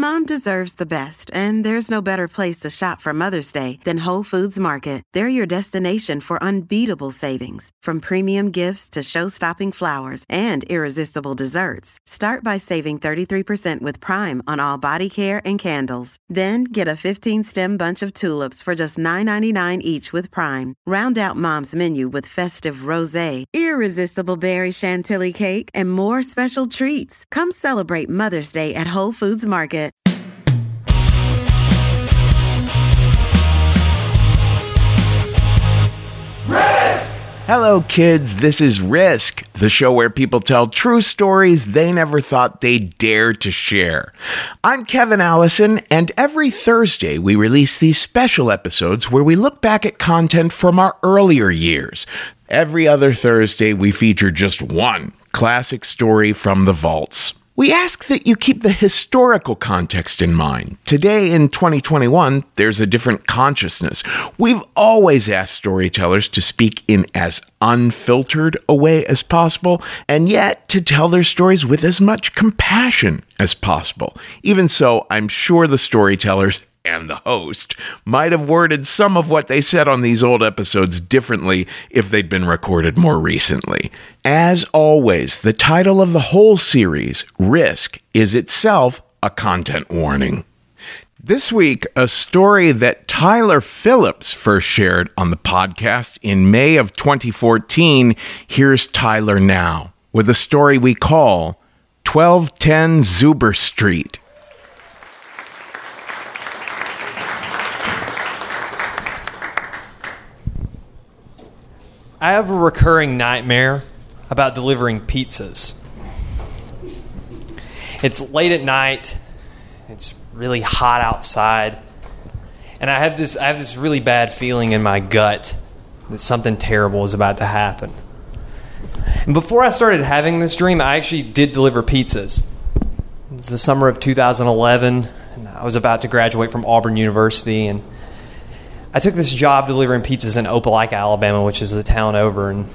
Mom deserves the best, and there's no better place to shop for Mother's Day than Whole Foods Market. They're your destination for unbeatable savings, from premium gifts to show-stopping flowers and irresistible desserts. Start by saving 33% with Prime on all body care and candles. Then get a 15-stem bunch of tulips for just $9.99 each with Prime. Round out Mom's menu with festive rosé, irresistible berry chantilly cake, and more special treats. Come celebrate Mother's Day at Whole Foods Market. Hello, kids. This is Risk, the show where people tell true stories they never thought they'd dare to share. I'm Kevin Allison, and every Thursday we release these special episodes where we look back at content from our earlier years. Every other Thursday, we feature just one classic story from the vaults. We ask that you keep the historical context in mind. Today, in 2021, there's a different consciousness. We've always asked storytellers to speak in as unfiltered a way as possible, and yet to tell their stories with as much compassion as possible. Even so, I'm sure the storytellers and the host might have worded some of what they said on these old episodes differently if they'd been recorded more recently. As always, the title of the whole series, Risk, is itself a content warning. This week, a story that Tyler Phillips first shared on the podcast in May of 2014. Here's Tyler now with a story we call 1210 Zuber Street. I have a recurring nightmare about delivering pizzas. It's late at night, it's really hot outside, and I have this really bad feeling in my gut that something terrible is about to happen. And before I started having this dream, I actually did deliver pizzas. It's the summer of 2011, and I was about to graduate from Auburn University, and I took this job delivering pizzas in Opelika, Alabama, which is the town over, and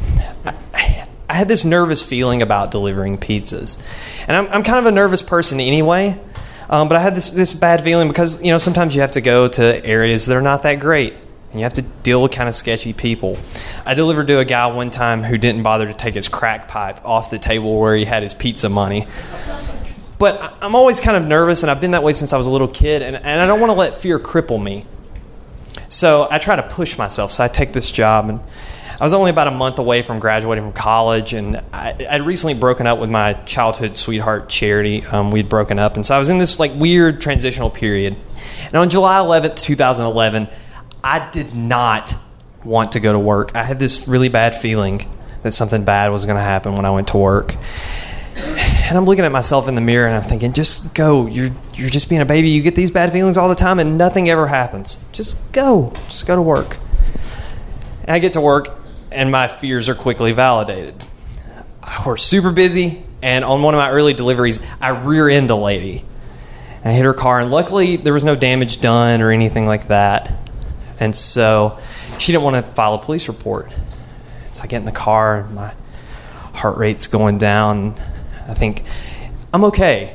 I had this nervous feeling about delivering pizzas. And I'm kind of a nervous person anyway, but I had this bad feeling because, you know, sometimes you have to go to areas that are not that great, and you have to deal with kind of sketchy people. I delivered to a guy one time who didn't bother to take his crack pipe off the table where he had his pizza money. But I'm always kind of nervous, and I've been that way since I was a little kid, and I don't want to let fear cripple me. So I try to push myself. So I take this job, and I was only about a month away from graduating from college, and I'd recently broken up with my childhood sweetheart, Charity. We'd broken up, and so I was in this like weird transitional period. And on July 11th, 2011, I did not want to go to work. I had this really bad feeling that something bad was going to happen when I went to work. And I'm looking at myself in the mirror, and I'm thinking, just go. You're just being a baby. You get these bad feelings all the time, and nothing ever happens. Just go. Just go to work. And I get to work, and my fears are quickly validated. We're super busy, and on one of my early deliveries, I rear-end a lady. I hit her car, and luckily there was no damage done or anything like that. And so she didn't want to file a police report. So I get in the car, and my heart rate's going down. I think, I'm okay.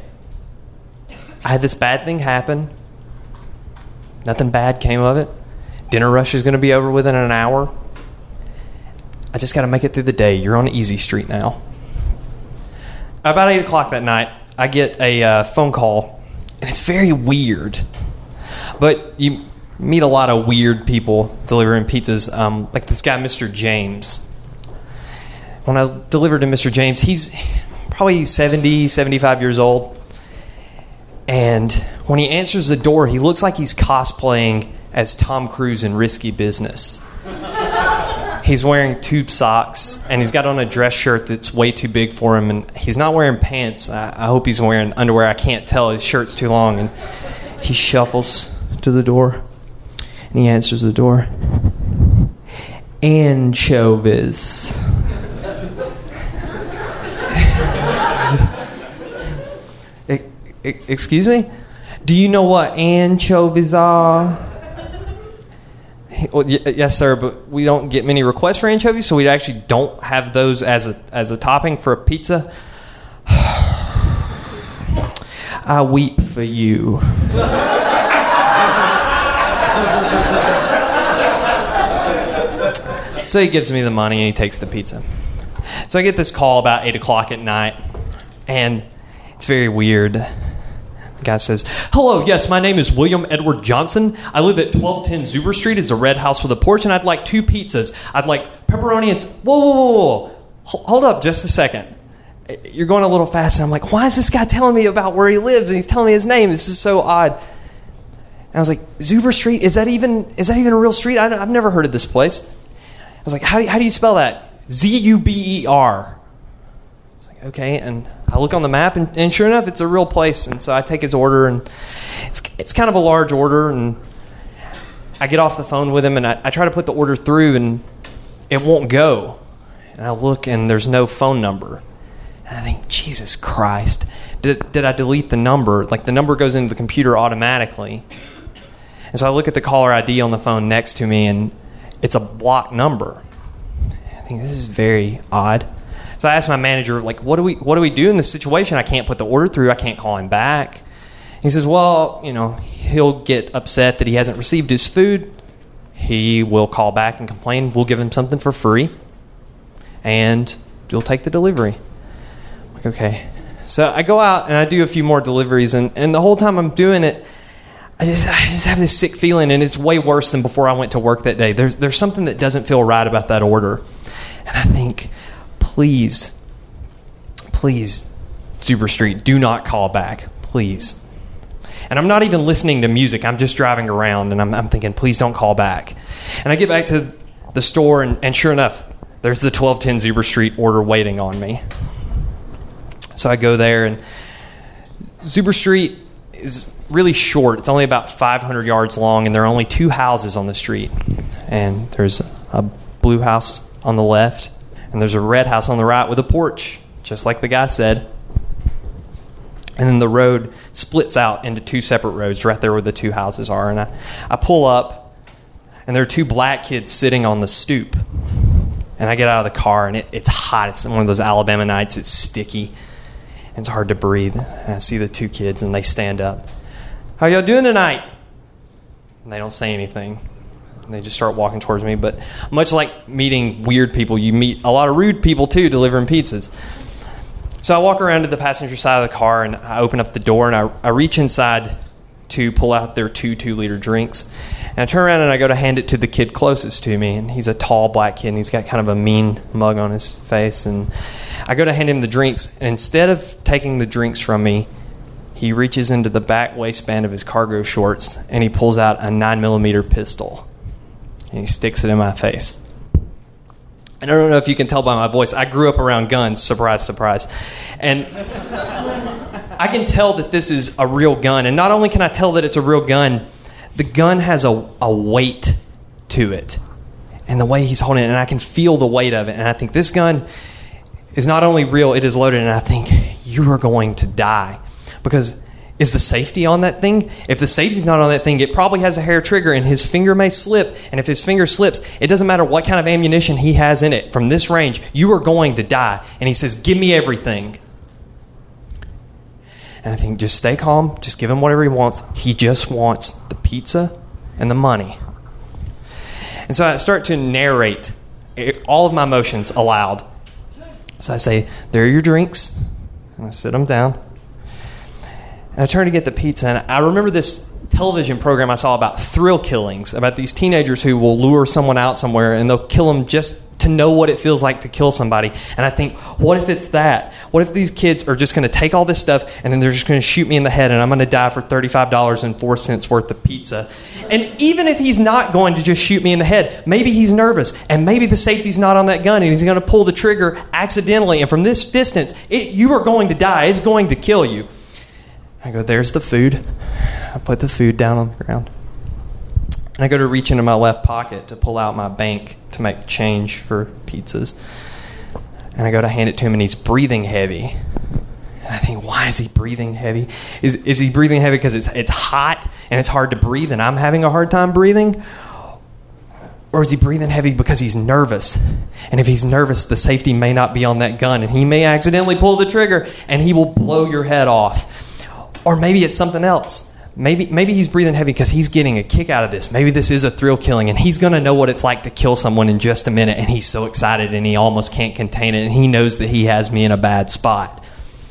I had this bad thing happen. Nothing bad came of it. Dinner rush is going to be over within an hour. I just got to make it through the day. You're on easy street now. About 8 o'clock that night, I get a phone call, and it's very weird. But you meet a lot of weird people delivering pizzas, like this guy, Mr. James. When I delivered to Mr. James, he's probably 70, 75 years old. And when he answers the door, he looks like he's cosplaying as Tom Cruise in Risky Business. He's wearing tube socks, and he's got on a dress shirt that's way too big for him, and he's not wearing pants. I hope he's wearing underwear. I can't tell. His shirt's too long. And he shuffles to the door, and he answers the door. Anchovies. Excuse me? Do you know what anchovies are? Well, yes, sir, but we don't get many requests for anchovies, so we actually don't have those as a topping for a pizza. I weep for you. So he gives me the money and he takes the pizza. So I get this call about 8 o'clock at night, and it's very weird. The guy says, "Hello, yes, my name is William Edward Johnson. I live at 1210 Zuber Street. It's a red house with a porch, and I'd like 2 pizzas. I'd like pepperoni and..." Whoa. Hold up just a second. You're going a little fast. And I'm like, why is this guy telling me about where he lives? And he's telling me his name. This is so odd. And I was like, Zuber Street? Is that even a real street? I've never heard of this place. I was like, how do you spell that? Zuber. I was like, okay. And I look on the map, and sure enough, it's a real place. And so I take his order, and it's kind of a large order. And I get off the phone with him, and I try to put the order through, and it won't go. And I look, and there's no phone number. And I think, Jesus Christ, did I delete the number? Like, the number goes into the computer automatically. And so I look at the caller ID on the phone next to me, and it's a blocked number. I think this is very odd. So I asked my manager, like, what do we do in this situation? I can't put the order through. I can't call him back. He says, well, he'll get upset that he hasn't received his food. He will call back and complain. We'll give him something for free, and you'll take the delivery. I'm like, okay. So I go out and I do a few more deliveries, and the whole time I'm doing it, I just have this sick feeling, and it's way worse than before I went to work that day. There's something that doesn't feel right about that order. And I think, please, Zuber Street, do not call back, please. And I'm not even listening to music. I'm just driving around, and I'm thinking, please don't call back. And I get back to the store, and sure enough, there's the 1210 Zuber Street order waiting on me. So I go there, and Zuber Street is really short. It's only about 500 yards long, and there are only 2 houses on the street. And there's a blue house on the left, and there's a red house on the right with a porch, just like the guy said. And then the road splits out into 2 separate roads right there where the 2 houses are. And I pull up, and there are 2 black kids sitting on the stoop. And I get out of the car, and it's hot. It's one of those Alabama nights. It's sticky. And it's hard to breathe. And I see the 2 kids, and they stand up. How y'all doing tonight? And they don't say anything. And they just start walking towards me. But much like meeting weird people, you meet a lot of rude people, too, delivering pizzas. So I walk around to the passenger side of the car, and I open up the door, and I reach inside to pull out their 2 2-liter drinks. And I turn around, and I go to hand it to the kid closest to me. And he's a tall black kid, and he's got kind of a mean mug on his face. And I go to hand him the drinks, and instead of taking the drinks from me, he reaches into the back waistband of his cargo shorts, and he pulls out a 9mm pistol. And he sticks it in my face. And I don't know if you can tell by my voice, I grew up around guns. Surprise, surprise. And I can tell that this is a real gun. And not only can I tell that it's a real gun, the gun has a weight to it. And the way he's holding it, and I can feel the weight of it. And I think this gun is not only real, it is loaded. And I think, you are going to die. Because is the safety on that thing? If the safety's not on that thing, it probably has a hair trigger, and his finger may slip. And if his finger slips, it doesn't matter what kind of ammunition he has in it. From this range, you are going to die. And he says, give me everything. And I think, just stay calm. Just give him whatever he wants. He just wants the pizza and the money. And so I start to narrate all of my emotions aloud. So I say, there are your drinks. And I sit them down. And I turn to get the pizza, and I remember this television program I saw about thrill killings, about these teenagers who will lure someone out somewhere, and they'll kill them just to know what it feels like to kill somebody. And I think, what if it's that? What if these kids are just going to take all this stuff, and then they're just going to shoot me in the head, and I'm going to die for $35.04 worth of pizza? And even if he's not going to just shoot me in the head, maybe he's nervous, and maybe the safety's not on that gun, and he's going to pull the trigger accidentally, and from this distance, you are going to die. It's going to kill you. I go, there's the food. I put the food down on the ground. And I go to reach into my left pocket to pull out my bank to make change for pizzas. And I go to hand it to him, and he's breathing heavy. And I think, why is he breathing heavy? Is he breathing heavy because it's hot and it's hard to breathe and I'm having a hard time breathing? Or is he breathing heavy because he's nervous? And if he's nervous, the safety may not be on that gun, and he may accidentally pull the trigger, and he will blow your head off. Or maybe it's something else. Maybe he's breathing heavy because he's getting a kick out of this. Maybe this is a thrill killing, and he's going to know what it's like to kill someone in just a minute, and he's so excited and he almost can't contain it, and he knows that he has me in a bad spot.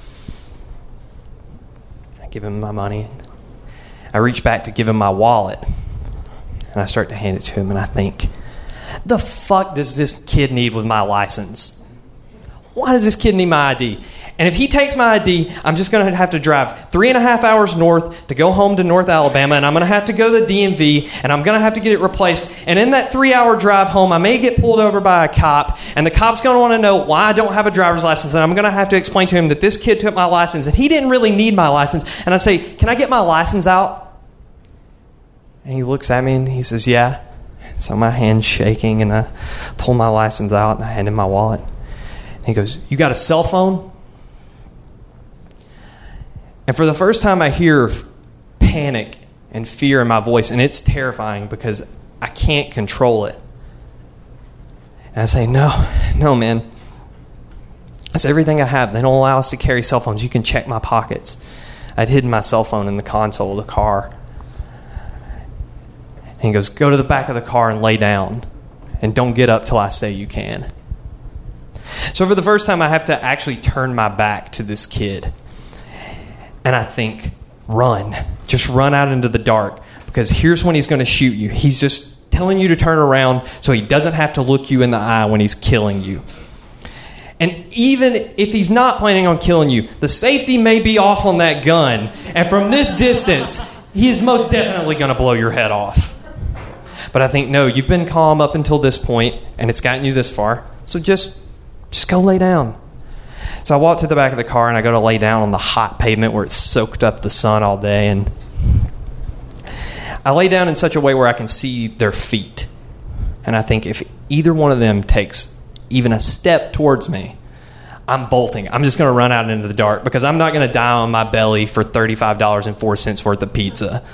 I give him my money. I reach back to give him my wallet, and I start to hand it to him, and I think, the fuck does this kid need with my license? Why does this kid need my ID? And if he takes my ID, I'm just going to have to drive 3.5 hours north to go home to North Alabama, and I'm going to have to go to the DMV, and I'm going to have to get it replaced. And in that 3-hour drive home, I may get pulled over by a cop, and the cop's going to want to know why I don't have a driver's license, and I'm going to have to explain to him that this kid took my license, and he didn't really need my license. And I say, can I get my license out? And he looks at me, and he says, yeah. So my hand's shaking, and I pull my license out, and I hand him my wallet. And he goes, you got a cell phone? And for the first time, I hear panic and fear in my voice, and it's terrifying because I can't control it. And I say, no, man. That's everything I have. They don't allow us to carry cell phones. You can check my pockets. I'd hidden my cell phone in the console of the car. And he goes, go to the back of the car and lay down, and don't get up till I say you can. So for the first time, I have to actually turn my back to this kid. And I think, run. Just run out into the dark, because here's when he's going to shoot you. He's just telling you to turn around so he doesn't have to look you in the eye when he's killing you. And even if he's not planning on killing you, the safety may be off on that gun. And from this distance, he is most definitely going to blow your head off. But I think, no, you've been calm up until this point, and it's gotten you this far. So just go lay down. So I walk to the back of the car, and I go to lay down on the hot pavement where it's soaked up the sun all day. And I lay down in such a way where I can see their feet. And I think if either one of them takes even a step towards me, I'm bolting. I'm just going to run out into the dark, because I'm not going to die on my belly for $35.04 worth of pizza.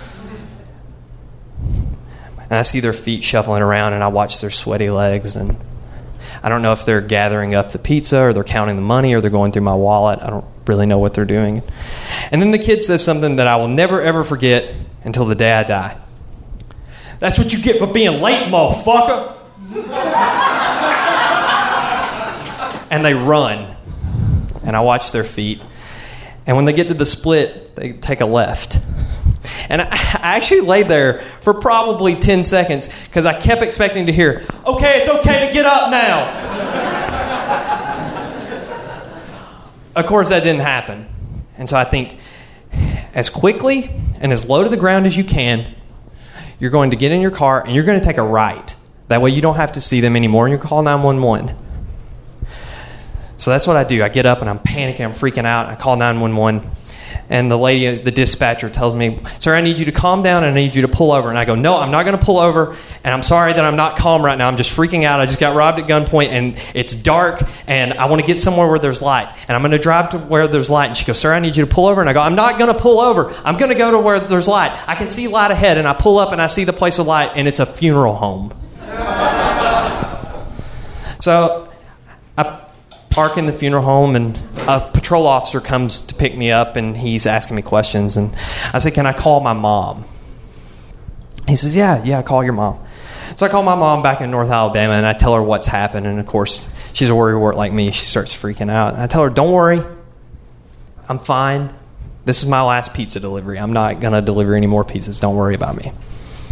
And I see their feet shuffling around, and I watch their sweaty legs, and I don't know if they're gathering up the pizza, or they're counting the money, or they're going through my wallet. I don't really know what they're doing. And then the kid says something that I will never, ever forget until the day I die. That's what you get for being late, motherfucker. And they run. And I watch their feet. And when they get to the split, they take a left. And I actually laid there for probably 10 seconds, because I kept expecting to hear, okay, it's okay to get up now. Of course, that didn't happen. And so I think, as quickly and as low to the ground as you can, you're going to get in your car and you're going to take a right. That way you don't have to see them anymore, and you call 911. So that's what I do. I get up and I'm panicking, I'm freaking out. I call 911. And the lady, the dispatcher, tells me, sir, I need you to calm down and I need you to pull over. And I go, no, I'm not going to pull over. And I'm sorry that I'm not calm right now. I'm just freaking out. I just got robbed at gunpoint, and it's dark, and I want to get somewhere where there's light. And I'm going to drive to where there's light. And she goes, sir, I need you to pull over. And I go, I'm not going to pull over. I'm going to go to where there's light. I can see light ahead. And I pull up and I see the place with light, and it's a funeral home. So I park in the funeral home, and a patrol officer comes to pick me up, and he's asking me questions. And I say, can I call my mom? He says, yeah, call your mom. So I call my mom back in North Alabama, and I tell her what's happened. And of course, she's a worrywart like me. She starts freaking out. And I tell her, don't worry, I'm fine. This is my last pizza delivery. I'm not going to deliver any more pizzas. Don't worry about me.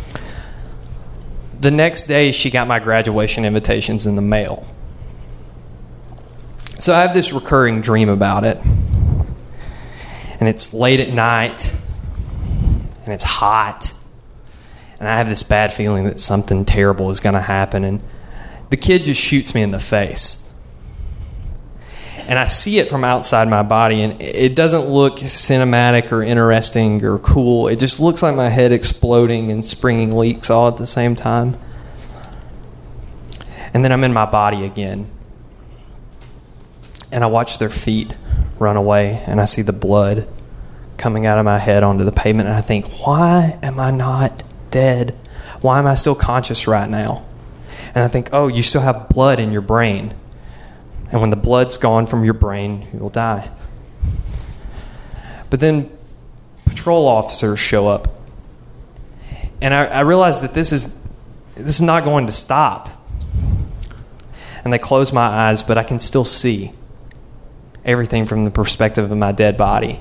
The next day, she got my graduation invitations in the mail. So I have this recurring dream about it. And it's late at night. And it's hot. And I have this bad feeling that something terrible is going to happen. And the kid just shoots me in the face. And I see it from outside my body. And it doesn't look cinematic or interesting or cool. It just looks like my head exploding and springing leaks all at the same time. And then I'm in my body again. And I watch their feet run away, and I see the blood coming out of my head onto the pavement, and I think, why am I not dead? Why am I still conscious right now? And I think, oh, you still have blood in your brain. And when the blood's gone from your brain, you will die. But then patrol officers show up. And I realized that this is not going to stop. And they close my eyes, but I can still see everything from the perspective of my dead body.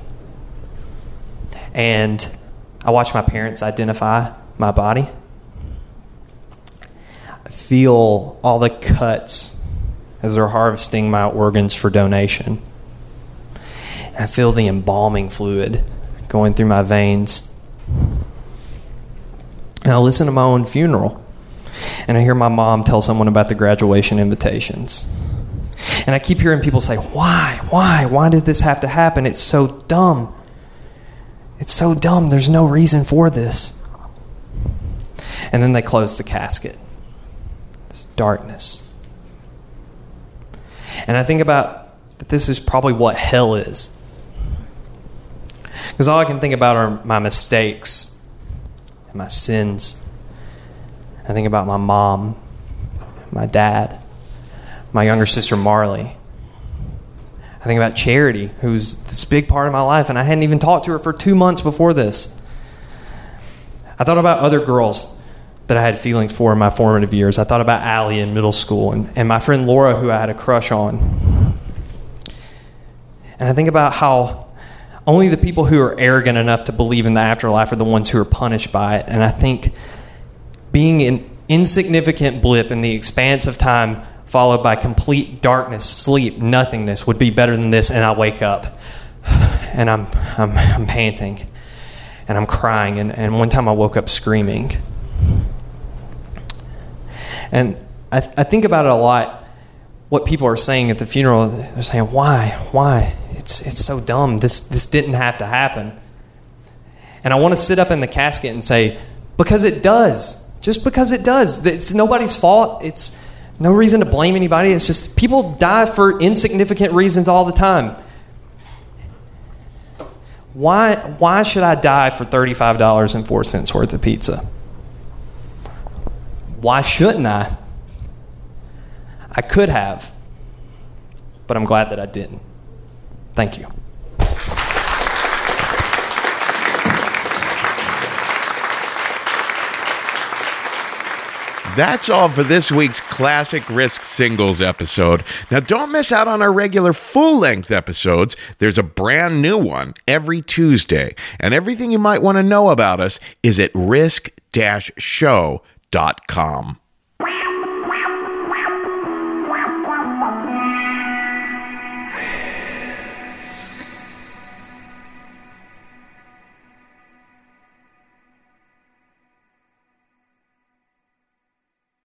And I watch my parents identify my body. I feel all the cuts as they're harvesting my organs for donation. And I feel the embalming fluid going through my veins. And I listen to my own funeral. And I hear my mom tell someone about the graduation invitations. And I keep hearing people say, why did this have to happen? It's so dumb. It's so dumb. There's no reason for this. And then they close the casket. It's darkness. And I think about that this is probably what hell is. Because all I can think about are my mistakes and my sins. I think about my mom, my dad, my younger sister Marley. I think about Charity, who's this big part of my life, and I hadn't even talked to her for 2 months before this. I thought about other girls that I had feelings for in my formative years. I thought about Allie in middle school and my friend Laura, who I had a crush on. And I think about how only the people who are arrogant enough to believe in the afterlife are the ones who are punished by it. And I think being an insignificant blip in the expanse of time followed by complete darkness, sleep, nothingness would be better than this. And I wake up and I'm panting and I'm crying. And one time I woke up screaming. And I think about it a lot, what people are saying at the funeral. They're saying, why? It's so dumb. This didn't have to happen. And I want to sit up in the casket and say, because it does. Just because it does. It's nobody's fault. It's no reason to blame anybody. It's just people die for insignificant reasons all the time. Why should I die for $35.04 worth of pizza? Why shouldn't I? I could have, but I'm glad that I didn't. Thank you. That's all for this week's Classic Risk Singles episode. Now, don't miss out on our regular full-length episodes. There's a brand new one every Tuesday. And everything you might want to know about us is at risk-show.com.